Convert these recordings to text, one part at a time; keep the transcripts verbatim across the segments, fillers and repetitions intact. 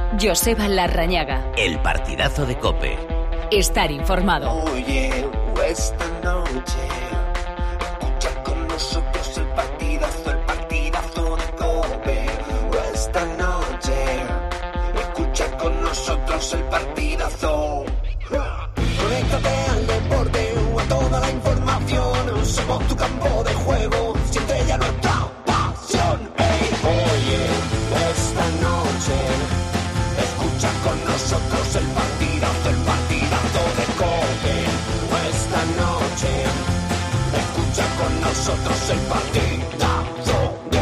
Joseba Larrañaga. El partidazo de COPE. Estar informado. Oye, esta noche escucha con nosotros el partidazo, el partidazo de COPE. Esta noche escucha con nosotros el partidazo. Conéctate al deporte o a toda la información. Somos tu campo de juego, siempre ya nuestra pasión. Hey, oye, esta noche escucha con nosotros el partidazo, el partidazo de COPE. Esta noche escucha con nosotros el partidazo de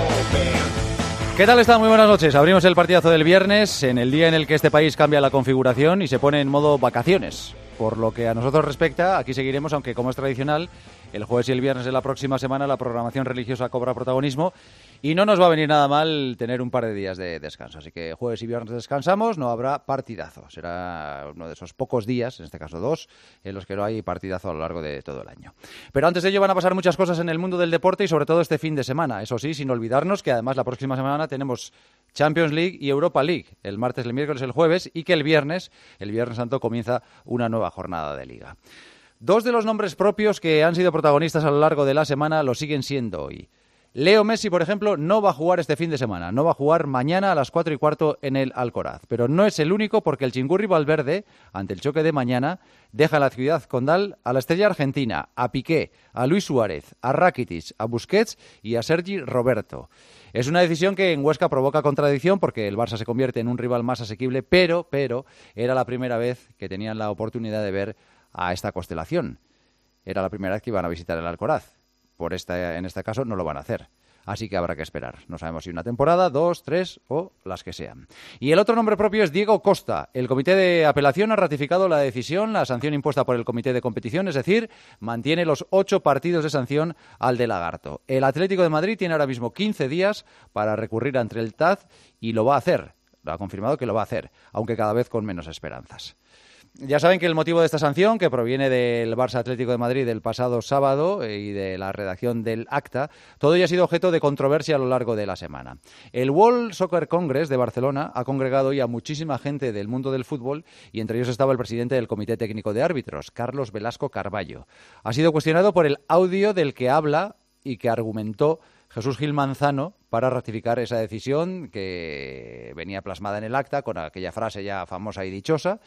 COPE. ¿Qué tal están? Muy buenas noches. Abrimos el partidazo del viernes en el día en el que este país cambia la configuración y se pone en modo vacaciones. Por lo que a nosotros respecta, aquí seguiremos, aunque como es tradicional, el jueves y el viernes de la próxima semana la programación religiosa cobra protagonismo y no nos va a venir nada mal tener un par de días de descanso. Así que jueves y viernes descansamos, no habrá partidazo. Será uno de esos pocos días, en este caso dos, en los que no hay partidazo a lo largo de todo el año. Pero antes de ello van a pasar muchas cosas en el mundo del deporte y sobre todo este fin de semana. Eso sí, sin olvidarnos que además la próxima semana tenemos Champions League y Europa League, el martes, el miércoles, el jueves, y que el viernes, el Viernes Santo, comienza una nueva jornada de Liga. Dos de los nombres propios que han sido protagonistas a lo largo de la semana lo siguen siendo hoy. Leo Messi, por ejemplo, no va a jugar este fin de semana, no va a jugar mañana a las cuatro y cuarto en el Alcoraz. Pero no es el único porque el Chingurri Valverde, ante el choque de mañana, deja la ciudad condal a la estrella argentina, a Piqué, a Luis Suárez, a Rakitic, a Busquets y a Sergi Roberto. Es una decisión que en Huesca provoca contradicción porque el Barça se convierte en un rival más asequible, pero, pero era la primera vez que tenían la oportunidad de ver a esta constelación. Era la primera vez que iban a visitar el Alcoraz. Por esta, en este caso no lo van a hacer. Así que habrá que esperar. No sabemos si una temporada, dos, tres o las que sean. Y el otro nombre propio es Diego Costa. El comité de apelación ha ratificado la decisión, la sanción impuesta por el comité de competición, es decir, mantiene los ocho partidos de sanción al de Lagarto. El Atlético de Madrid tiene ahora mismo quince días para recurrir ante el T A D y lo va a hacer. Lo ha confirmado que lo va a hacer, aunque cada vez con menos esperanzas. Ya saben que el motivo de esta sanción, que proviene del Barça Atlético de Madrid del pasado sábado y de la redacción del acta, todo ya ha sido objeto de controversia a lo largo de la semana. El World Soccer Congress de Barcelona ha congregado hoy a muchísima gente del mundo del fútbol y entre ellos estaba el presidente del Comité Técnico de Árbitros, Carlos Velasco Carballo. Ha sido cuestionado por el audio del que habla y que argumentó Jesús Gil Manzano para ratificar esa decisión que venía plasmada en el acta con aquella frase ya famosa y dichosa,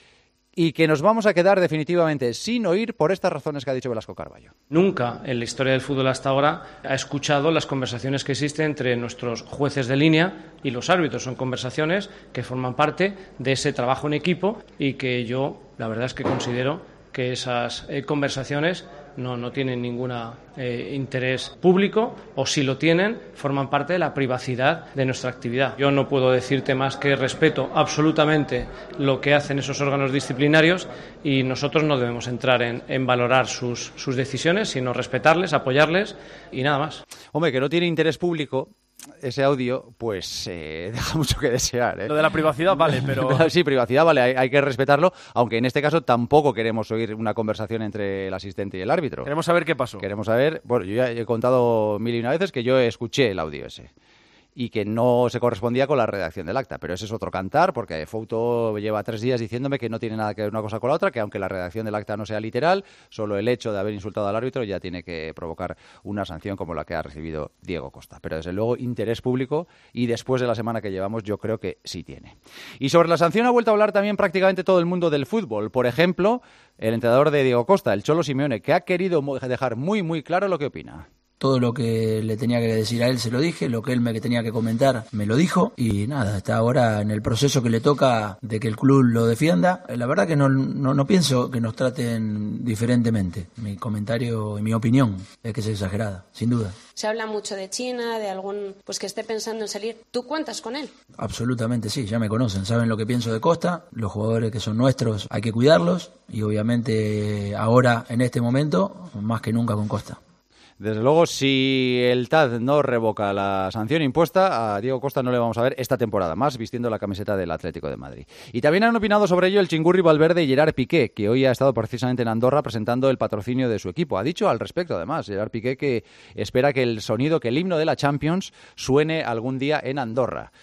y que nos vamos a quedar definitivamente sin oír por estas razones que ha dicho Velasco Carballo. Nunca en la historia del fútbol hasta ahora ha escuchado las conversaciones que existen entre nuestros jueces de línea y los árbitros. Son conversaciones que forman parte de ese trabajo en equipo y que yo, la verdad es que considero que esas eh, conversaciones no, no tienen ningún eh, interés público, o si lo tienen, forman parte de la privacidad de nuestra actividad. Yo no puedo decirte más que respeto absolutamente lo que hacen esos órganos disciplinarios y nosotros no debemos entrar en, en valorar sus, sus decisiones, sino respetarles, apoyarles y nada más. Hombre, que no tiene interés público ese audio, pues eh, deja mucho que desear, ¿eh? Lo de la privacidad vale, pero... Sí, privacidad vale, hay, hay que respetarlo, aunque en este caso tampoco queremos oír una conversación entre el asistente y el árbitro. Queremos saber qué pasó. Queremos saber, bueno, yo ya he contado mil y una veces que yo escuché el audio ese y que no se correspondía con la redacción del acta, pero ese es otro cantar, porque Fouto lleva tres días diciéndome que no tiene nada que ver una cosa con la otra, que aunque la redacción del acta no sea literal, solo el hecho de haber insultado al árbitro ya tiene que provocar una sanción como la que ha recibido Diego Costa. Pero desde luego interés público, y después de la semana que llevamos yo creo que sí tiene. Y sobre la sanción ha vuelto a hablar también prácticamente todo el mundo del fútbol. Por ejemplo, el entrenador de Diego Costa, el Cholo Simeone, que ha querido dejar muy muy claro lo que opina. Todo lo que le tenía que decir a él se lo dije, lo que él me tenía que comentar me lo dijo y nada, está ahora en el proceso que le toca de que el club lo defienda. La verdad que no, no, no pienso que nos traten diferentemente. Mi comentario y mi opinión es que es exagerada, sin duda. Se habla mucho de China, de algún pues que esté pensando en salir. ¿Tú cuentas con él? Absolutamente sí, ya me conocen, saben lo que pienso de Costa. Los jugadores que son nuestros hay que cuidarlos y obviamente ahora, en este momento, más que nunca con Costa. Desde luego, si el T A D no revoca la sanción impuesta, a Diego Costa no le vamos a ver esta temporada más vistiendo la camiseta del Atlético de Madrid. Y también han opinado sobre ello el Chingurri Valverde y Gerard Piqué, que hoy ha estado precisamente en Andorra presentando el patrocinio de su equipo. Ha dicho al respecto, además, Gerard Piqué, que espera que el sonido, que el himno de la Champions suene algún día en Andorra.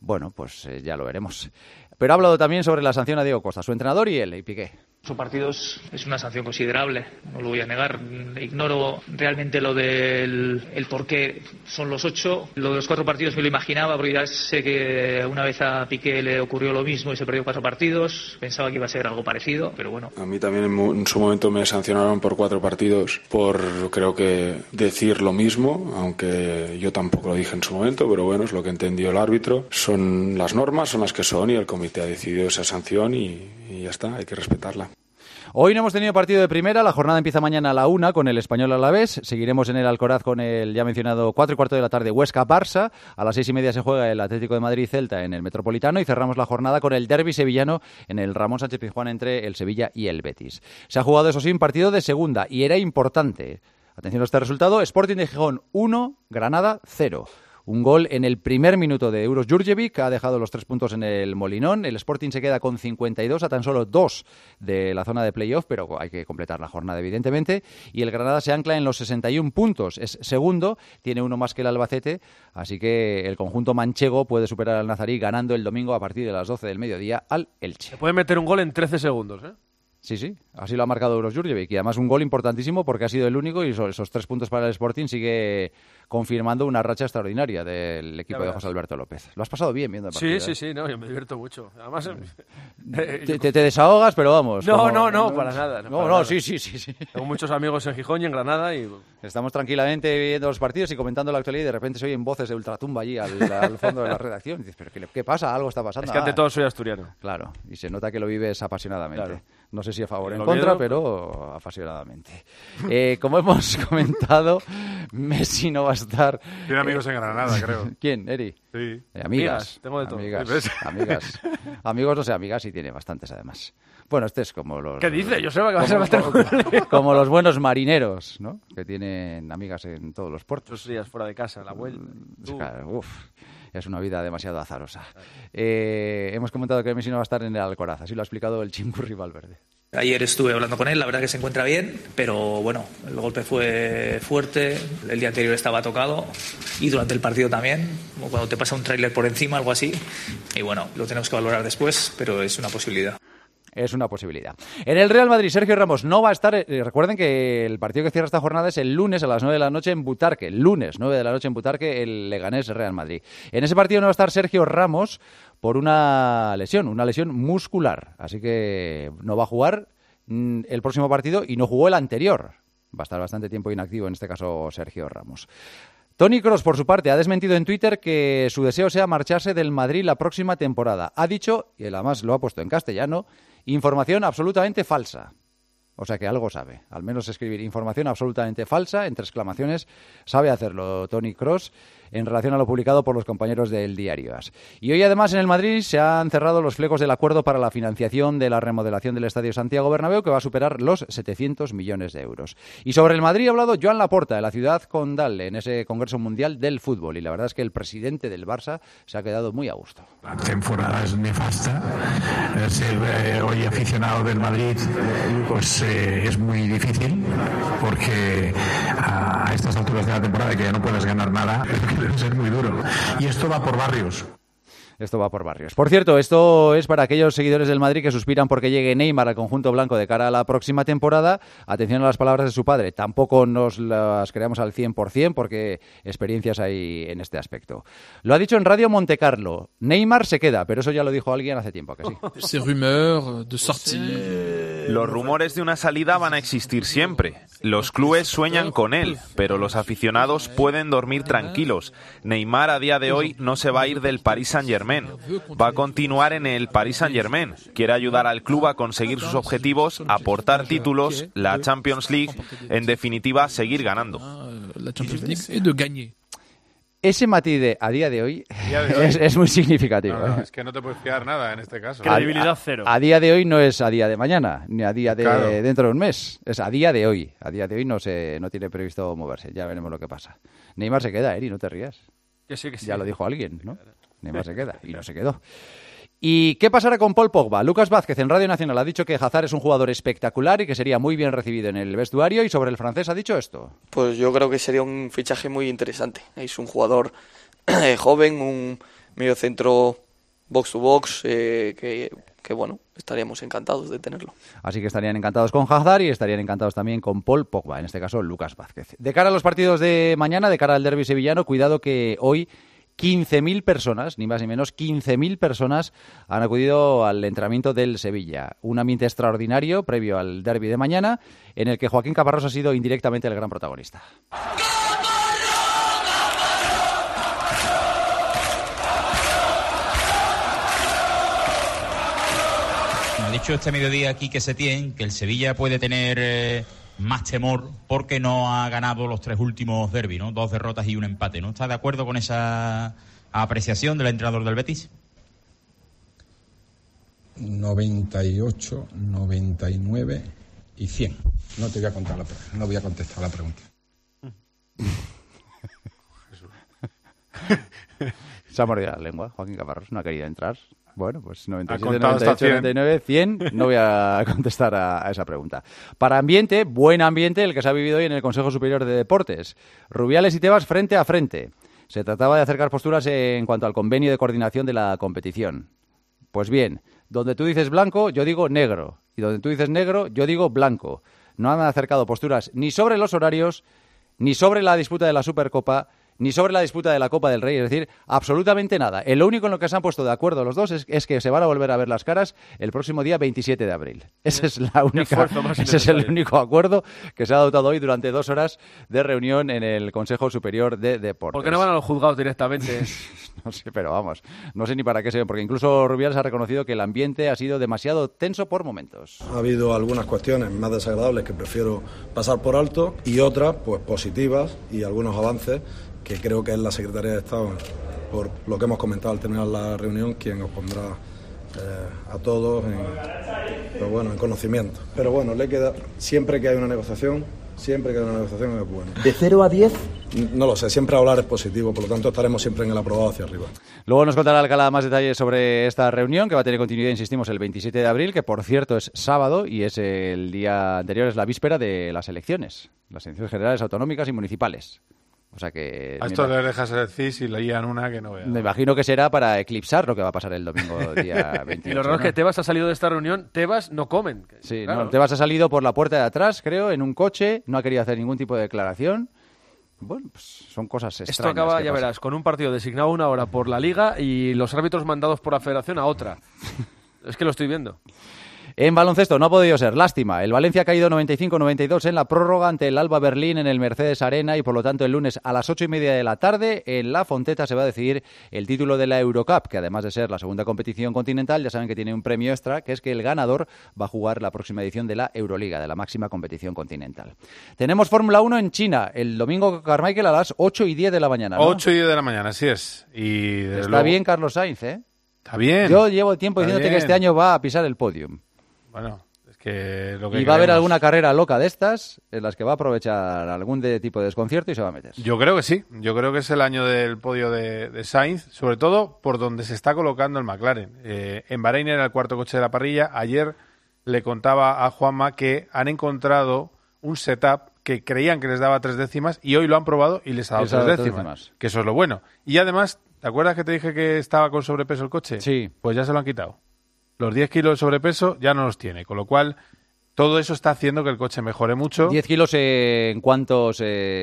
Bueno, pues eh, ya lo veremos. Pero ha hablado también sobre la sanción a Diego Costa, su entrenador y él, y Piqué. Ocho partidos es una sanción considerable, no lo voy a negar. Ignoro realmente lo del el por qué son los ocho. Lo de los cuatro partidos me lo imaginaba, porque ya sé que una vez a Piqué le ocurrió lo mismo y se perdió cuatro partidos. Pensaba que iba a ser algo parecido, pero bueno. A mí también en, en su momento me sancionaron por cuatro partidos por, creo que, decir lo mismo, aunque yo tampoco lo dije en su momento, pero bueno, es lo que entendió el árbitro. Son las normas, son las que son, y el comité ha decidido esa sanción y, y ya está, hay que respetarla. Hoy no hemos tenido partido de primera, la jornada empieza mañana a la una con el Español Alavés, seguiremos en el Alcoraz con el ya mencionado cuatro y cuarto de la tarde Huesca-Barça, a las seis y media se juega el Atlético de Madrid-Celta en el Metropolitano y cerramos la jornada con el derbi sevillano en el Ramón Sánchez Pizjuán entre el Sevilla y el Betis. Se ha jugado, eso sí, un partido de segunda y era importante. Atención a este resultado, Sporting de Gijón uno, Granada cero. Un gol en el primer minuto de Uros Jurjevic, ha dejado los tres puntos en el Molinón. El Sporting se queda con cincuenta y dos, a tan solo dos de la zona de playoff, pero hay que completar la jornada, evidentemente. Y el Granada se ancla en los sesenta y un puntos. Es segundo, tiene uno más que el Albacete, así que el conjunto manchego puede superar al Nazarí ganando el domingo a partir de las doce del mediodía al Elche. Se puede meter un gol en trece segundos, ¿eh? Sí, sí, así lo ha marcado Uros Jurjevic y además un gol importantísimo porque ha sido el único y esos tres puntos para el Sporting sigue confirmando una racha extraordinaria del equipo de José Alberto López. ¿Lo has pasado bien viendo el partido? Sí, sí, sí, no, yo me divierto mucho. Además, te, te, te desahogas, pero vamos. No, como... no, no, para nada. No, no, no, nada. sí, sí, sí, sí. Tengo muchos amigos en Gijón y en Granada y... Estamos tranquilamente viendo los partidos y comentando la actualidad y de repente se oyen voces de ultratumba allí al, al fondo de la redacción. Y dices, ¿pero qué, qué pasa? Algo está pasando. Es que ante ah, todo soy asturiano. Claro, y se nota que lo vives apasionadamente. Claro. No sé si a favor o en contra, pero apasionadamente. Eh, como hemos comentado, Messi no va a estar... Tiene amigos en Granada, creo. ¿Quién, Eri? Sí. Eh, amigas. amigas. Tengo de todo. Amigas, amigas. Amigos, no sé, amigas, y tiene bastantes además. Bueno, este es como los... ¿Qué dice? Yo sé que va a como, ser como, como los buenos marineros, ¿no? Que tienen amigas en todos los puertos. Dos días fuera de casa, la vuelta. Uh. Claro, uf. Es una vida demasiado azarosa. Eh, hemos comentado que Messi no va a estar en el Alcoraz, así lo ha explicado el Chimburri Valverde. Ayer estuve hablando con él, la verdad que se encuentra bien, pero bueno, el golpe fue fuerte, el día anterior estaba tocado y durante el partido también, como cuando te pasa un tráiler por encima, algo así, y bueno, lo tenemos que valorar después, pero es una posibilidad. Es una posibilidad. En el Real Madrid, Sergio Ramos no va a estar... Eh, recuerden que el partido que cierra esta jornada es el lunes a las nueve de la noche en Butarque. El lunes, nueve de la noche en Butarque, el Leganés Real Madrid. En ese partido no va a estar Sergio Ramos por una lesión, una lesión muscular. Así que no va a jugar mm, el próximo partido y no jugó el anterior. Va a estar bastante tiempo inactivo, en este caso Sergio Ramos. Toni Kroos, por su parte, ha desmentido en Twitter que su deseo sea marcharse del Madrid la próxima temporada. Ha dicho, y además lo ha puesto en castellano, información absolutamente falsa. O sea que algo sabe. Al menos escribir información absolutamente falsa, entre exclamaciones, sabe hacerlo Toni Kroos en relación a lo publicado por los compañeros del diario AS. Y hoy además en el Madrid se han cerrado los flecos del acuerdo para la financiación de la remodelación del Estadio Santiago Bernabéu, que va a superar los setecientos millones de euros. Y sobre el Madrid ha hablado Joan Laporta, de la ciudad condal, en ese Congreso Mundial del Fútbol. Y la verdad es que el presidente del Barça se ha quedado muy a gusto. La temporada es nefasta. Ser eh, hoy aficionado del Madrid pues eh, es muy difícil, porque a estas alturas de la temporada, que ya no puedes ganar nada, debe ser muy duro. Y esto va por barrios. Esto va por barrios. Por cierto, esto es para aquellos seguidores del Madrid que suspiran porque llegue Neymar al conjunto blanco de cara a la próxima temporada. Atención a las palabras de su padre. Tampoco nos las creamos al cien por ciento porque experiencias hay en este aspecto. Lo ha dicho en Radio Montecarlo. Neymar se queda, pero eso ya lo dijo alguien hace tiempo, ¿que sí? Los rumores de una salida van a existir siempre. Los clubes sueñan con él, pero los aficionados pueden dormir tranquilos. Neymar a día de hoy no se va a ir del Paris Saint-Germain. Va a continuar en el Paris Saint-Germain. Quiere ayudar al club a conseguir sus objetivos, aportar títulos, la Champions League, en definitiva, seguir ganando. Ese matiz de a día de hoy, día de hoy. Es, es muy significativo. No, no, ¿eh? es que no te puedes fiar nada en este caso. Credibilidad cero. A, a día de hoy no es a día de mañana, ni a día de Claro. dentro de un mes. Es a día de hoy. A día de hoy no se no tiene previsto moverse. Ya veremos lo que pasa. Neymar se queda, Eri, no te rías. Que sí, que sí. Ya lo dijo alguien, ¿no? Neymar se queda. Y no se quedó. ¿Y qué pasará con Paul Pogba? Lucas Vázquez en Radio Nacional ha dicho que Hazard es un jugador espectacular y que sería muy bien recibido en el vestuario. Y sobre el francés ha dicho esto. Pues yo creo que sería un fichaje muy interesante. Es un jugador joven, un medio centro box to box, eh, que, que bueno, estaríamos encantados de tenerlo. Así que estarían encantados con Hazard y estarían encantados también con Paul Pogba, en este caso Lucas Vázquez. De cara a los partidos de mañana, de cara al derbi sevillano, cuidado que hoy quince mil personas, ni más ni menos, quince mil personas han acudido al entrenamiento del Sevilla. Un ambiente extraordinario previo al derbi de mañana, en el que Joaquín Caparrós ha sido indirectamente el gran protagonista. Ha dicho este mediodía aquí que Setién que el Sevilla puede tener eh, más temor porque no ha ganado los tres últimos derbis, ¿no? Dos derrotas y un empate, ¿no? ¿Está de acuerdo con esa apreciación del entrenador del Betis? noventa y ocho, noventa y nueve y cien. No te voy a contar la pregunta, no voy a contestar la pregunta. Se ha mordido la lengua, Joaquín Caparrós, no ha querido entrar. Bueno, pues noventa y siete, contado noventa y ocho, hasta cien. noventa y nueve, cien, no voy a contestar a, a esa pregunta. Para ambiente, buen ambiente el que se ha vivido hoy en el Consejo Superior de Deportes. Rubiales y Tebas frente a frente. Se trataba de acercar posturas en cuanto al convenio de coordinación de la competición. Pues bien, donde tú dices blanco, yo digo negro. Y donde tú dices negro, yo digo blanco. No han acercado posturas ni sobre los horarios, ni sobre la disputa de la Supercopa, ni sobre la disputa de la Copa del Rey, es decir, absolutamente nada. El lo único en lo que se han puesto de acuerdo los dos es, es que se van a volver a ver las caras el próximo día veintisiete de abril. Ese es la única, ese es el único acuerdo que se ha adoptado hoy durante dos horas de reunión en el Consejo Superior de Deportes. ¿Por qué no van a los juzgados directamente? No sé, pero vamos, no sé ni para qué se ven, porque incluso Rubiales ha reconocido que el ambiente ha sido demasiado tenso por momentos. Ha habido algunas cuestiones más desagradables que prefiero pasar por alto y otras pues positivas y algunos avances que creo que es la Secretaría de Estado, por lo que hemos comentado al terminar la reunión, quien os pondrá eh, a todos en, pero bueno, en conocimiento. Pero bueno, le queda, siempre que hay una negociación, siempre que hay una negociación es bueno. ¿De cero a diez? No lo sé, siempre hablar es positivo, por lo tanto estaremos siempre en el aprobado hacia arriba. Luego nos contará Alcalá más detalles sobre esta reunión, que va a tener continuidad, insistimos, el veintisiete de abril, que por cierto es sábado y es el día anterior, es la víspera de las elecciones, las elecciones generales autonómicas y municipales. O sea que... A esto le dejas el C I S y leían una que no vea. Me imagino que será para eclipsar lo que va a pasar el domingo día veintiocho. Y lo raro es que Tebas ha salido de esta reunión, Tebas no comen. Sí, claro. no, Tebas ha salido por la puerta de atrás, creo, en un coche, no ha querido hacer ningún tipo de declaración. Bueno, pues son cosas extrañas. Esto acaba, ya pasan. verás, con un partido designado una hora por la Liga y los árbitros mandados por la Federación a otra. Es que lo estoy viendo. En baloncesto no ha podido ser, lástima. El Valencia ha caído noventa y cinco noventa y dos en la prórroga ante el Alba Berlín en el Mercedes Arena y por lo tanto el lunes a las ocho y media de la tarde en La Fonteta se va a decidir el título de la Eurocup, que además de ser la segunda competición continental, ya saben que tiene un premio extra, que es que el ganador va a jugar la próxima edición de la Euroliga, de la máxima competición continental. Tenemos Fórmula uno en China, el domingo Carmichael a las ocho y diez de la mañana, ¿no? ocho y diez de la mañana, así es. Y desde Está luego... bien Carlos Sainz, ¿eh? Está bien. Yo llevo tiempo Está diciéndote bien. que este año va a pisar el podium. Bueno, es que lo que Y va a haber queremos- alguna carrera loca de estas en las que va a aprovechar algún de tipo de desconcierto y se va a meter. Yo creo que sí. Yo creo que es el año del podio de, de Sainz, sobre todo por donde se está colocando el McLaren. Eh, en Bahrein era el cuarto coche de la parrilla. Ayer le contaba a Juanma que han encontrado un setup que creían que les daba tres décimas y hoy lo han probado y les ha dado Les ha tres dado tres décimas, décimas. Que eso es lo bueno. Y además, ¿te acuerdas que te dije que estaba con sobrepeso el coche? Sí. Pues ya se lo han quitado. Los diez kilos de sobrepeso ya no los tiene, con lo cual todo eso está haciendo que el coche mejore mucho. diez kilos eh, en cuántos...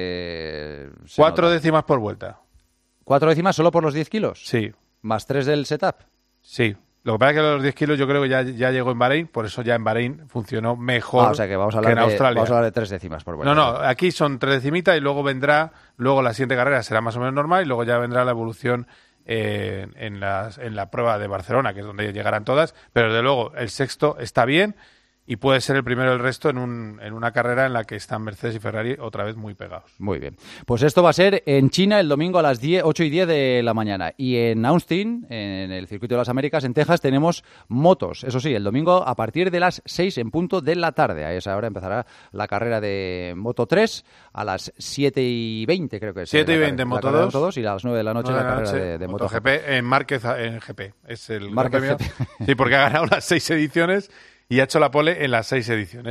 Eh, se Cuatro nota? décimas por vuelta. ¿Cuatro décimas solo por los diez kilos? Sí. ¿Más tres del setup? Sí. Lo que pasa es que los diez kilos yo creo que ya, ya llegó en Bahrein, por eso ya en Bahrein funcionó mejor Ah, o sea que vamos a que hablar, en de, Australia. vamos a hablar de tres décimas por vuelta. No, no, aquí son tres decimitas y luego vendrá, luego la siguiente carrera será más o menos normal y luego ya vendrá la evolución eh, en, las, en la prueba de Barcelona, que es donde llegarán todas, pero desde luego el sexto está bien y puede ser el primero del resto en, un, en una carrera en la que están Mercedes y Ferrari otra vez muy pegados. Muy bien. Pues esto va a ser en China el domingo a las diez, ocho y diez de la mañana. Y en Austin, en el Circuito de las Américas, en Texas, tenemos motos. Eso sí, el domingo a partir de las seis en punto de la tarde. A esa hora empezará la carrera de Moto tres a las siete y veinte, creo que es. siete y la veinte en la Moto carrera de dos. dos y a las nueve de la noche nueve la de la carrera noche, de, de MotoGP MotoGP. en Márquez en G P. Es el Márquez gran premio. G P. Sí, porque ha ganado las seis ediciones y ha hecho la pole en las seis ediciones.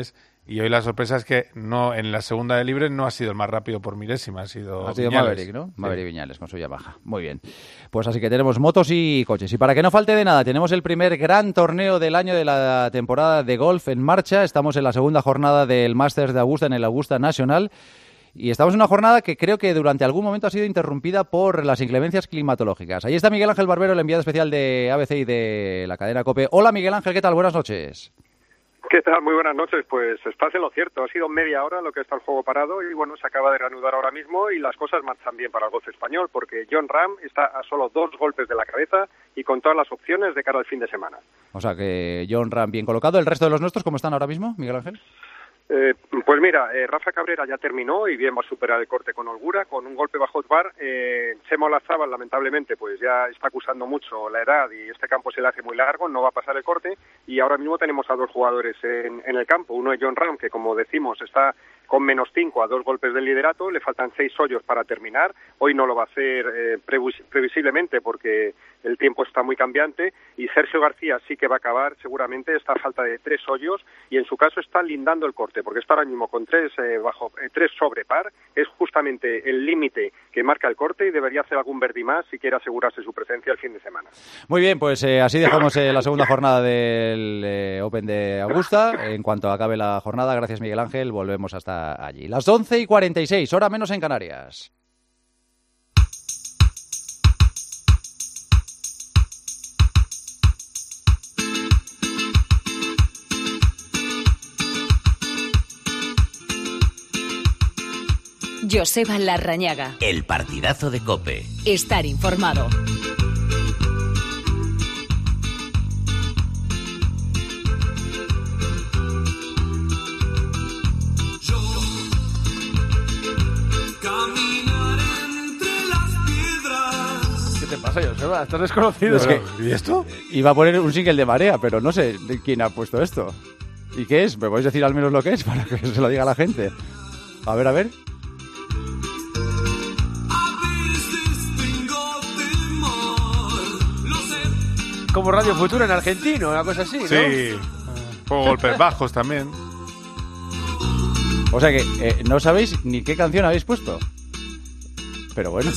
Y hoy la sorpresa es que no en la segunda de libres no ha sido el más rápido por milésima, ha sido, ha sido Viñales. Maverick, ¿no? Sí. Maverick Viñales con su Yamaha. Muy bien. Pues así que tenemos motos y coches. Y para que no falte de nada, tenemos el primer gran torneo del año de la temporada de golf en marcha. Estamos en la segunda jornada del Masters de Augusta en el Augusta National. Y estamos en una jornada que creo que durante algún momento ha sido interrumpida por las inclemencias climatológicas. Ahí está Miguel Ángel Barbero, el enviado especial de A B C y de la cadena COPE. Hola Miguel Ángel, ¿qué tal? Buenas noches. ¿Qué tal? Muy buenas noches. Pues estás en lo cierto. Ha sido media hora en lo que está el juego parado y bueno, se acaba de reanudar ahora mismo y las cosas marchan bien para el golf español porque Jon Rahm está a solo dos golpes de la cabeza y con todas las opciones de cara al fin de semana. O sea que Jon Rahm bien colocado. ¿El resto de los nuestros cómo están ahora mismo, Miguel Ángel? Eh, pues mira, eh, Rafa Cabrera ya terminó y bien va a superar el corte con holgura, con un golpe bajo el bar. Eh, Chema Olazábal, lamentablemente, pues ya está acusando mucho la edad y este campo se le hace muy largo, no va a pasar el corte. Y ahora mismo tenemos a dos jugadores en, en el campo. Uno es Jon Rahm, que como decimos está con menos cinco a dos golpes del liderato, le faltan seis hoyos para terminar. Hoy no lo va a hacer eh, previs- previsiblemente porque el tiempo está muy cambiante y Sergio García sí que va a acabar seguramente esta falta de tres hoyos y en su caso está lindando el corte porque está ahora mismo con tres eh, bajo eh, tres sobre par, es justamente el límite que marca el corte y debería hacer algún birdie más si quiere asegurarse su presencia el fin de semana. Muy bien, pues eh, así dejamos eh, la segunda jornada del eh, Open de Augusta. En cuanto acabe la jornada, gracias Miguel Ángel, volvemos hasta allí. Las once y cuarenta y seis, hora menos en Canarias. Joseba Larrañaga. El partidazo de COPE. Estar informado. ¿Qué te pasa, Joseba? ¿Estás desconocido? Es que, ¿Y esto? Iba a poner un single de Marea, pero no sé de quién ha puesto esto. ¿Y qué es? ¿Me podéis decir al menos lo que es para que se lo diga a la gente? A ver, a ver. Como Radio Futura en argentino, una cosa así, ¿no? Sí, con golpes bajos también. O sea que eh, no sabéis ni qué canción habéis puesto. Pero bueno.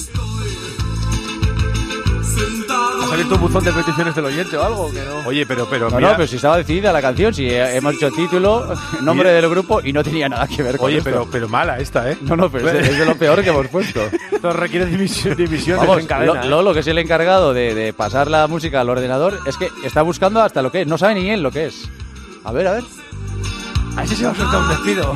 ¿Ha salido un buzón de peticiones del oyente o algo? Que no. Oye, pero, pero, No, mira... no, pero si estaba decidida la canción, si eh, hemos dicho título, nombre Mira. del grupo y no tenía nada que ver con Oye, esto. pero, pero mala esta, ¿eh? No, no, pero es, es de lo peor que hemos puesto. Esto requiere división, división Vamos, en cadena. Lo- ¿eh? Lolo, que es el encargado de, de pasar la música al ordenador, es que está buscando hasta lo que es. No sabe ni él lo que es. A ver, a ver. A ese se va a soltar un despido.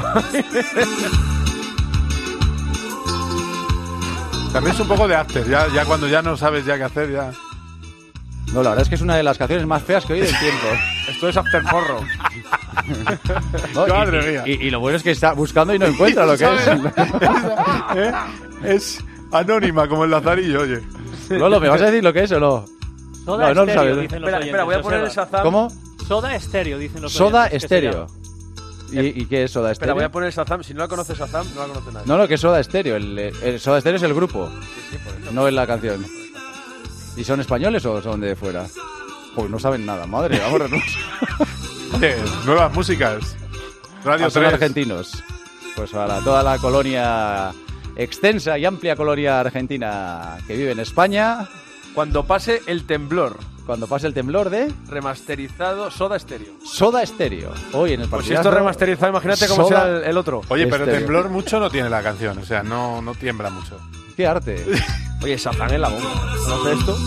También es un poco de after, ya, ya cuando ya no sabes ya qué hacer, ya... No, la verdad es que es una de las canciones más feas que he oído en tiempo. Esto es after porro. ¿No? Madre y, mía. Y, y lo bueno es que está buscando y no encuentra lo que es. ¿Eh? Es anónima como el Lazarillo, oye. Lolo, ¿me vas a decir lo que es o no? Soda no, no lo estéreo, sabes. dicen los Espera, oyentes, espera, voy a poner el Joseba. Shazam. ¿Cómo? Soda estéreo, dicen los Soda oyentes, que se estéreo. llama. ¿Y, ¿Y qué es Soda Espera, Estéreo? voy a poner el Shazam. Si no la conoces Shazam, no la conoce nadie. No, no, que es Soda Estéreo. El, el Soda Estéreo es el grupo, Sí, sí, por eso. no es la canción. ¿Y son españoles o son de fuera? Pues no saben nada, madre, vamos a Oye, nuevas músicas. Radio Ah, son tres. argentinos. Pues para toda la colonia, extensa y amplia colonia argentina que vive en España, Cuando pase el temblor, cuando pase el temblor de remasterizado Soda Stereo. Soda Estéreo. Hoy en el Pues si partidazo, esto remasterizado, imagínate cómo Soda será el, el otro. Oye, pero Estéreo. temblor mucho no tiene la canción, o sea, no, no tiembla mucho. ¡Qué arte! Oye, Shazam en la bomba. ¿Conoces esto?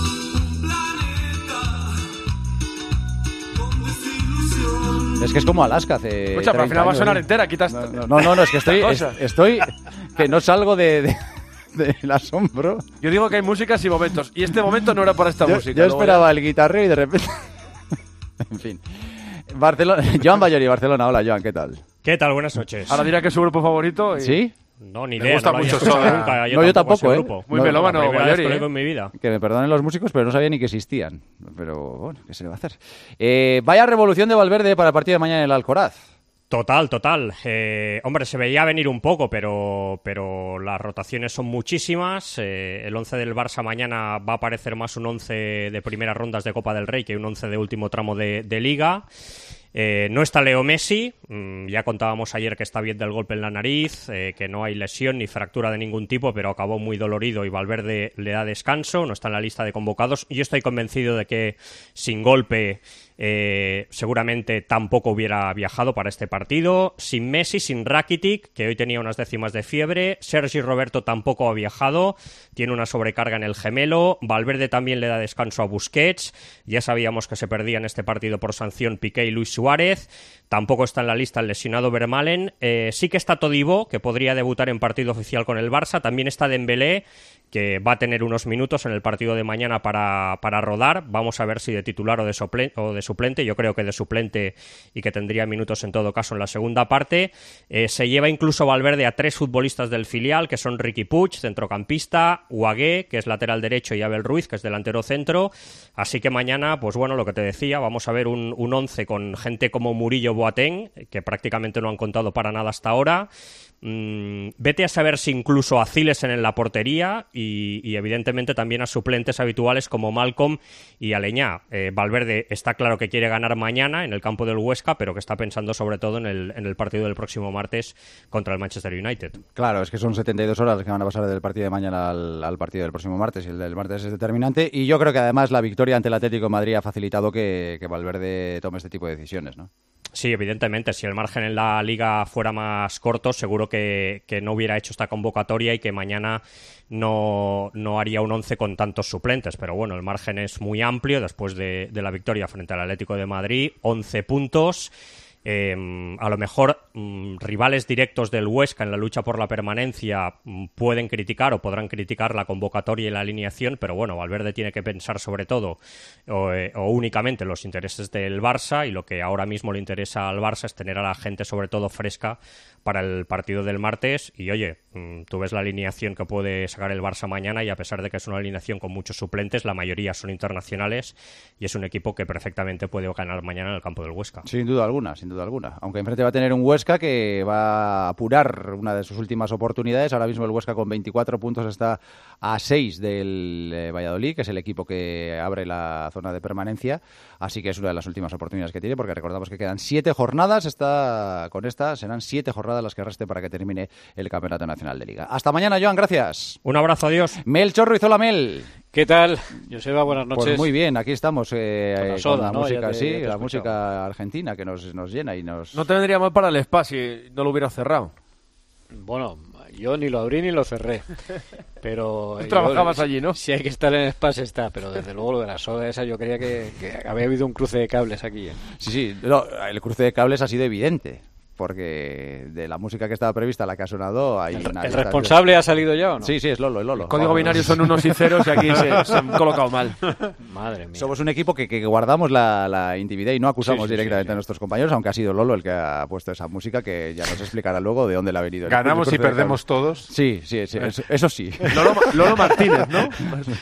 Es que es como Alaska hace Escucha, pero al final va a treinta sonar años, entera. Quitas. ¿eh? No, no, no, no, es que estoy, Esta es- cosa. estoy que no salgo de, de- del asombro. Yo digo que hay músicas y momentos. Y este momento no era para esta Yo, música. yo luego esperaba el guitarreo y de repente... En fin. Barcelona, Joan Bayori, Barcelona. Hola, Joan, ¿qué tal? ¿Qué tal? Buenas noches. ya. Ahora dirá que es su grupo favorito. Y... ¿Sí? No, ni Me idea. gusta no lo había mucho escuchado Soda. nunca. No, yo tampoco, ese ¿eh? grupo. Muy No, melómano, La primera vez Bayori, que lo ¿eh? oigo en mi vida. Que me perdonen los músicos, pero no sabía ni que existían. Pero bueno, ¿qué se le va a hacer? Eh, vaya revolución de Valverde para el partido de mañana en el Alcoraz. Total, total. Eh, hombre, se veía venir un poco, pero, pero las rotaciones son muchísimas. Eh, el once del Barça mañana va a aparecer más un once de primeras rondas de Copa del Rey que un once de último tramo de, de Liga. Eh, no está Leo Messi, mm, ya contábamos ayer que está bien del golpe en la nariz, eh, que no hay lesión ni fractura de ningún tipo, pero acabó muy dolorido y Valverde le da descanso, no está en la lista de convocados. Yo estoy convencido de que sin golpe eh, seguramente tampoco hubiera viajado para este partido. Sin Messi, sin Rakitic, que hoy tenía unas décimas de fiebre. Sergi Roberto tampoco ha viajado, tiene una sobrecarga en el gemelo. Valverde también le da descanso a Busquets, ya sabíamos que se perdía en este partido por sanción Piqué y Luis Suárez. Tampoco está en la lista el lesionado Vermaelen. Eh, sí que está Todibo, que podría debutar en partido oficial con el Barça. También está Dembélé, que va a tener unos minutos en el partido de mañana para, para rodar. Vamos a ver si de titular o de, suple- o de suplente. Yo creo que de suplente y que tendría minutos en todo caso en la segunda parte. Eh, se lleva incluso Valverde a tres futbolistas del filial, que son Riqui Puig, centrocampista, Uagué, que es lateral derecho, y Abel Ruiz, que es delantero centro. Así que mañana, pues bueno, lo que te decía, vamos a ver un, un once con gente como Murillo, Boateng, que prácticamente no han contado para nada hasta ahora. Mm, vete a saber si incluso a Zilesen en la portería y, y evidentemente también a suplentes habituales como Malcolm y Aleñá. Eh, Valverde está claro que quiere ganar mañana en el campo del Huesca, pero que está pensando sobre todo en el, en el partido del próximo martes contra el Manchester United. Claro, es que son setenta y dos horas que van a pasar del partido de mañana al, al partido del próximo martes, y el del martes es determinante, y yo creo que además la victoria ante el Atlético de Madrid ha facilitado que, que Valverde tome este tipo de decisiones, ¿no? Sí, evidentemente, si el margen en la Liga fuera más corto, seguro que, que no hubiera hecho esta convocatoria y que mañana no, no haría un once con tantos suplentes. Pero bueno, el margen es muy amplio después de, de la victoria frente al Atlético de Madrid, once puntos. Eh, a lo mejor mm, rivales directos del Huesca en la lucha por la permanencia mm, pueden criticar o podrán criticar la convocatoria y la alineación, pero bueno, Valverde tiene que pensar sobre todo o, eh, o únicamente los intereses del Barça, y lo que ahora mismo le interesa al Barça es tener a la gente sobre todo fresca para el partido del martes. Y oye, mm, tú ves la alineación que puede sacar el Barça mañana, y a pesar de que es una alineación con muchos suplentes, la mayoría son internacionales y es un equipo que perfectamente puede ganar mañana en el campo del Huesca. Sin duda alguna, sin duda alguna. Aunque enfrente va a tener un Huesca que va a apurar una de sus últimas oportunidades. Ahora mismo el Huesca con veinticuatro puntos está a seis del eh, Valladolid, que es el equipo que abre la zona de permanencia. Así que es una de las últimas oportunidades que tiene, porque recordamos que quedan siete jornadas. Está, con esta serán siete jornadas las que reste para que termine el Campeonato Nacional de Liga. Hasta mañana, Joan, gracias. Un abrazo, adiós. Mel Chorro y Zola Mel. ¿Qué tal, Joseba? Buenas noches. Pues muy bien, aquí estamos eh, con la, con soda, la ¿no? música, te, sí, la música argentina que nos, nos llena y nos... No te vendría mal para el spa si no lo hubiera cerrado. Bueno, yo ni lo abrí ni lo cerré. Pero Tú trabajabas yo, allí, ¿no? Si hay que estar en el spa, se está. Pero desde luego lo de la soda esa, yo creía que, que había habido un cruce de cables aquí. ¿eh? Sí, sí, no, el cruce de cables ha sido evidente, porque de la música que estaba prevista a la que ha sonado hay ¿El, una ¿el responsable ha salido ya o no? Sí, sí, es Lolo, es Lolo. El código binario son unos y ceros y aquí se, se han colocado mal. Madre mía. Somos un equipo que, que guardamos la, la intimidad y no acusamos sí, sí, directamente sí, sí. a nuestros compañeros, aunque ha sido Lolo el que ha puesto esa música, que ya nos explicará luego de dónde le ha venido. El Ganamos el y perdemos todos. Sí, sí, sí, eso, eso sí. Lolo, Lolo Martínez, ¿no?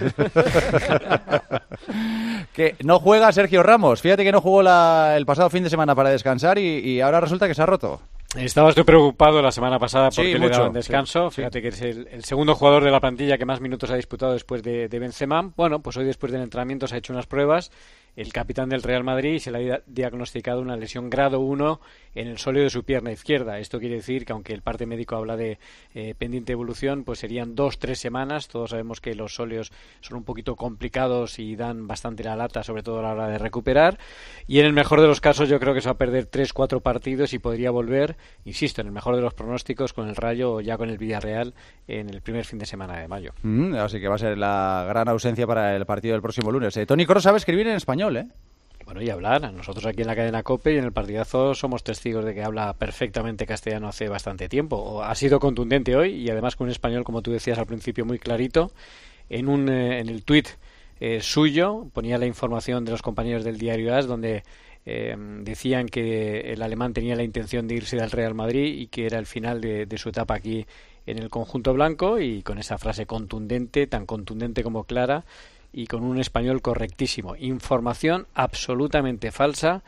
Que no juega Sergio Ramos. Fíjate que no jugó la, el pasado fin de semana para descansar y, y ahora resulta que se ha roto. Estabas tú preocupado la semana pasada porque sí, le mucho, daban descanso. sí, Fíjate sí. que es el, el segundo jugador de la plantilla que más minutos ha disputado después de, de Benzema. Bueno, pues hoy después del entrenamiento se ha hecho unas pruebas. El capitán del Real Madrid se le ha diagnosticado una lesión grado uno en el sóleo de su pierna izquierda. Esto quiere decir que aunque el parte médico habla de eh, pendiente evolución, pues serían dos, tres semanas. Todos sabemos que los sóleos son un poquito complicados y dan bastante la lata, sobre todo a la hora de recuperar. Y en el mejor de los casos yo creo que se va a perder tres, cuatro partidos y podría volver, insisto, en el mejor de los pronósticos, con el Rayo o ya con el Villarreal en el primer fin de semana de mayo. Mm, así que va a ser la gran ausencia para el partido del próximo lunes. Eh, Toni Kroos sabe escribir en español, ¿eh? Bueno, y hablar. Nosotros aquí en la cadena COPE y en el partidazo somos testigos de que habla perfectamente castellano hace bastante tiempo. Ha sido contundente hoy y además con un español, como tú decías al principio, muy clarito. En un eh, en el tuit eh, suyo ponía la información de los compañeros del diario A S, donde eh, decían que el alemán tenía la intención de irse del Real Madrid y que era el final de, de su etapa aquí en el conjunto blanco, y con esa frase contundente, tan contundente como clara, y con un español correctísimo. Información absolutamente falsa,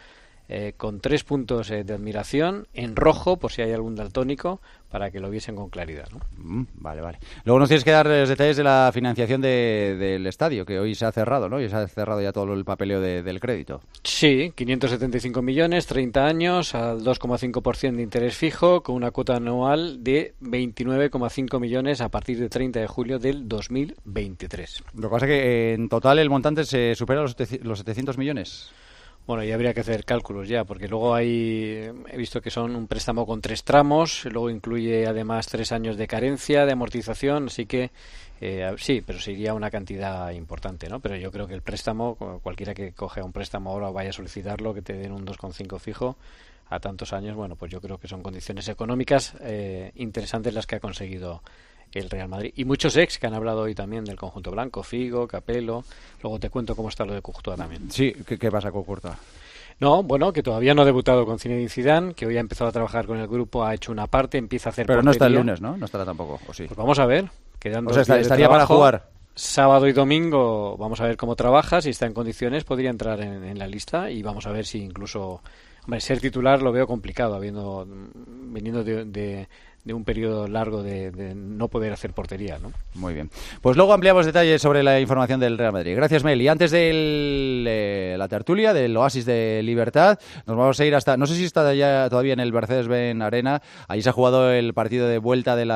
eh, con tres puntos eh, de admiración, en rojo, por si hay algún daltónico, para que lo viesen con claridad, ¿no? Mm, vale, vale. Luego nos tienes que dar los detalles de la financiación de, del estadio, que hoy se ha cerrado, ¿no? Y se ha cerrado ya todo el papeleo de, del crédito. Sí, quinientos setenta y cinco millones, treinta años, al dos coma cinco por ciento de interés fijo, con una cuota anual de veintinueve coma cinco millones a partir del treinta de julio del dos mil veintitrés. Lo que pasa es que en total el montante se supera los, los setecientos millones. Bueno, y habría que hacer cálculos ya, porque luego hay, he visto que son un préstamo con tres tramos, luego incluye además tres años de carencia, de amortización, así que eh, sí, pero sería una cantidad importante, ¿no? Pero yo creo que el préstamo, cualquiera que coge un préstamo ahora o vaya a solicitarlo, que te den un dos coma cinco fijo a tantos años, bueno, pues yo creo que son condiciones económicas eh, interesantes las que ha conseguido el Real Madrid. Y muchos ex que han hablado hoy también del conjunto blanco, Figo, Capello. Luego te cuento cómo está lo de Courtois también. Sí, ¿qué, qué pasa con Courtois? No, bueno, que todavía no ha debutado con Zinedine Zidane, que hoy ha empezado a trabajar con el grupo, ha hecho una parte, empieza a hacer Pero portería. no está el lunes, ¿no? No estará tampoco, ¿o sí? Pues vamos a ver. Quedan o dos sea, días estaría de trabajo, para jugar. Sábado y domingo vamos a ver cómo trabaja, si está en condiciones podría entrar en, en la lista y vamos a ver si incluso... Hombre, ser titular lo veo complicado, habiendo viniendo de... de de un periodo largo de, de no poder hacer portería, ¿no? Muy bien. Pues luego ampliamos detalles sobre la información del Real Madrid. Gracias, Mel. Y antes de eh, la tertulia, del Oasis de Libertad, nos vamos a ir hasta... No sé si está ya todavía en el Mercedes-Benz Arena. Allí se ha jugado el partido de vuelta de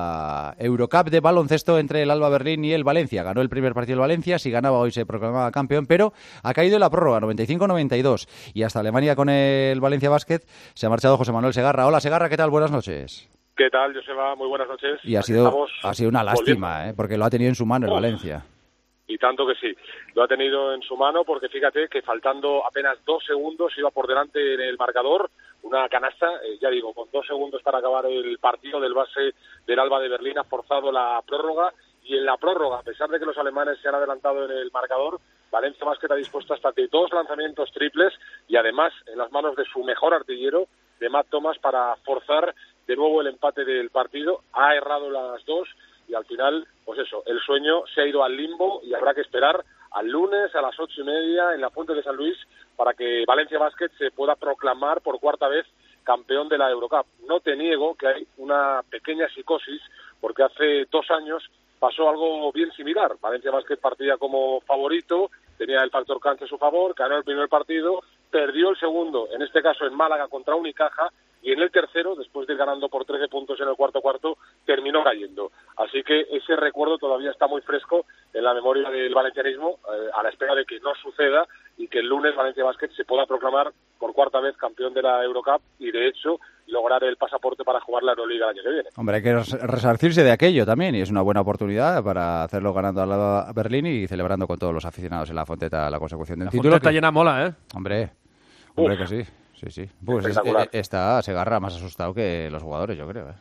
la Eurocup de baloncesto entre el Alba Berlín y el Valencia. Ganó el primer partido el Valencia. Si ganaba hoy se proclamaba campeón, pero ha caído en la prórroga, noventa y cinco noventa y dos. Y hasta Alemania con el Valencia Basket se ha marchado José Manuel Segarra. Hola, Segarra, ¿qué tal? Buenas noches. ¿Qué tal, Joseba? Muy buenas noches. Y ha sido, ha sido una lástima, ¿eh? Porque lo ha tenido en su mano el oh, Valencia. Y tanto que sí. Lo ha tenido en su mano porque fíjate que faltando apenas dos segundos iba por delante en el marcador. Una canasta, eh, ya digo, con dos segundos para acabar el partido del base del Alba de Berlín ha forzado la prórroga. Y en la prórroga, a pesar de que los alemanes se han adelantado en el marcador, Valencia Basket ha dispuesto hasta de dos lanzamientos triples y además en las manos de su mejor artillero, de Matt Thomas, para forzar de nuevo el empate del partido. Ha errado las dos y al final, pues eso, el sueño se ha ido al limbo y habrá que esperar al lunes a las ocho y media en la Fuente de San Luis para que Valencia Basket se pueda proclamar por cuarta vez campeón de la Eurocup. No te niego que hay una pequeña psicosis porque hace dos años pasó algo bien similar. Valencia Basket partía como favorito, tenía el factor cancha a su favor, ganó el primer partido, perdió el segundo, en este caso en Málaga contra Unicaja, y en el tercero, después de ir ganando por trece puntos en el cuarto cuarto, terminó cayendo. Así que ese recuerdo todavía está muy fresco en la memoria del valencianismo, eh, a la espera de que no suceda y que el lunes Valencia Basket se pueda proclamar por cuarta vez campeón de la Eurocup y, de hecho, lograr el pasaporte para jugar la Euroliga el año que viene. Hombre, hay que resarcirse de aquello también y es una buena oportunidad para hacerlo ganando a Berlín y celebrando con todos los aficionados en la Fonteta la consecución del la título. La Fonteta que... llena mola, ¿eh? Hombre, hombre Uf. que sí. Sí, sí. Pues es, está Segarra más asustado que los jugadores, yo creo, ¿eh?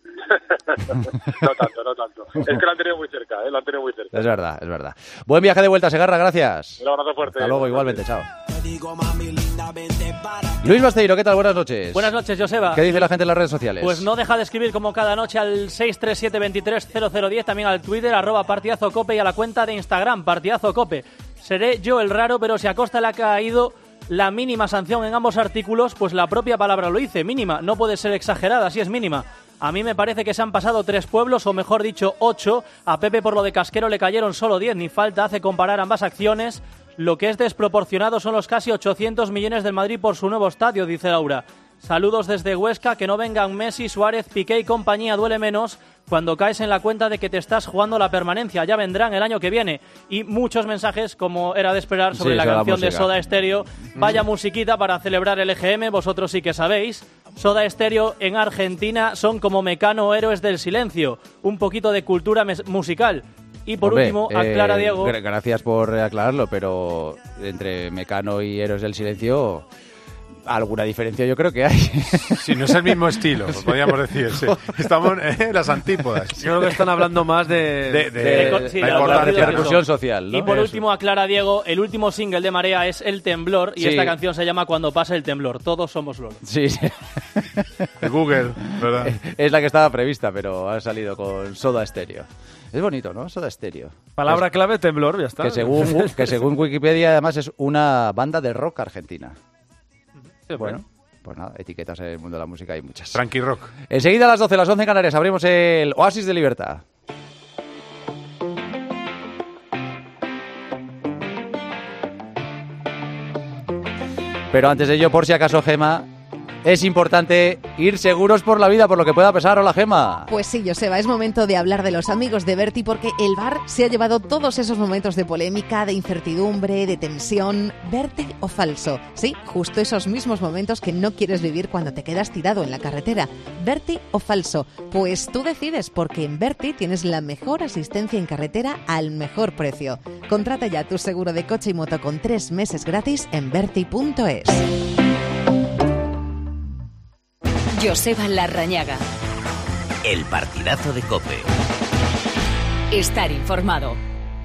No tanto, no tanto. Es que lo han tenido muy cerca, ¿eh? Lo han tenido muy cerca. Es verdad, es verdad. Buen viaje de vuelta, Segarra, gracias. Un abrazo fuerte. Hasta luego, igualmente, chao. Luis Basteiro, ¿qué tal? Buenas noches. Buenas noches, Joseba. ¿Qué dice la gente en las redes sociales? Pues no deja de escribir como cada noche al seis tres siete, veintitrés cero cero diez, también al Twitter, arroba partidazo cope, y a la cuenta de Instagram, partidazo cope. Seré yo el raro, pero si a Costa le ha caído la mínima sanción en ambos artículos, pues la propia palabra lo dice, mínima, no puede ser exagerada, si es mínima. A mí me parece que se han pasado tres pueblos, o mejor dicho, ocho. A Pepe por lo de Casquero le cayeron solo diez, ni falta hace comparar ambas acciones. Lo que es desproporcionado son los casi ochocientos millones del Madrid por su nuevo estadio, dice Laura. Saludos desde Huesca, que no vengan Messi, Suárez, Piqué y compañía, duele menos cuando caes en la cuenta de que te estás jugando la permanencia, ya vendrán el año que viene. Y muchos mensajes, como era de esperar, sobre sí, la canción la de Soda Stereo. Vaya musiquita para celebrar el E G M, vosotros sí que sabéis. Soda Stereo en Argentina son como Mecano, héroes del silencio. Un poquito de cultura musical. Y por Hombre, último, aclara eh, Diego. Gracias por aclararlo, pero entre Mecano y Héroes del Silencio, alguna diferencia yo creo que hay. Sí, no es el mismo estilo, podríamos decir. Sí. Estamos en eh, las antípodas. Yo crcreo que están hablando más de, de, de, de, de sí, la, la repercusión social, ¿no? Y por Eso. último, aclara Diego, el último single de Marea es El Temblor, y sí. esta canción se llama Cuando pasa el temblor. Todos somos Lolo. Sí, sí. De Google, ¿verdad? Es la que estaba prevista, pero ha salido con Soda Stereo. Es bonito, ¿no? Soda Stereo. Palabra es, clave, temblor, ya está. Que según, que según Wikipedia, además, es una banda de rock argentina. Bueno, pues nada, etiquetas en el mundo de la música hay muchas. Tranqui Rock. Enseguida a las doce, las once en Canarias, abrimos el Oasis de Libertad. Pero antes de ello, por si acaso, Gema, es importante ir seguros por la vida, por lo que pueda pesar. Hola, Gema. Pues sí, Joseba, es momento de hablar de los amigos de Berti, porque el V A R se ha llevado todos esos momentos de polémica, de incertidumbre, de tensión. ¿Berti o falso? Sí, justo esos mismos momentos que no quieres vivir cuando te quedas tirado en la carretera. ¿Berti o falso? Pues tú decides, porque en Berti tienes la mejor asistencia en carretera al mejor precio. Contrata ya tu seguro de coche y moto con tres meses gratis en berti punto es. Joseba Larrañaga. El partidazo de COPE. Estar informado.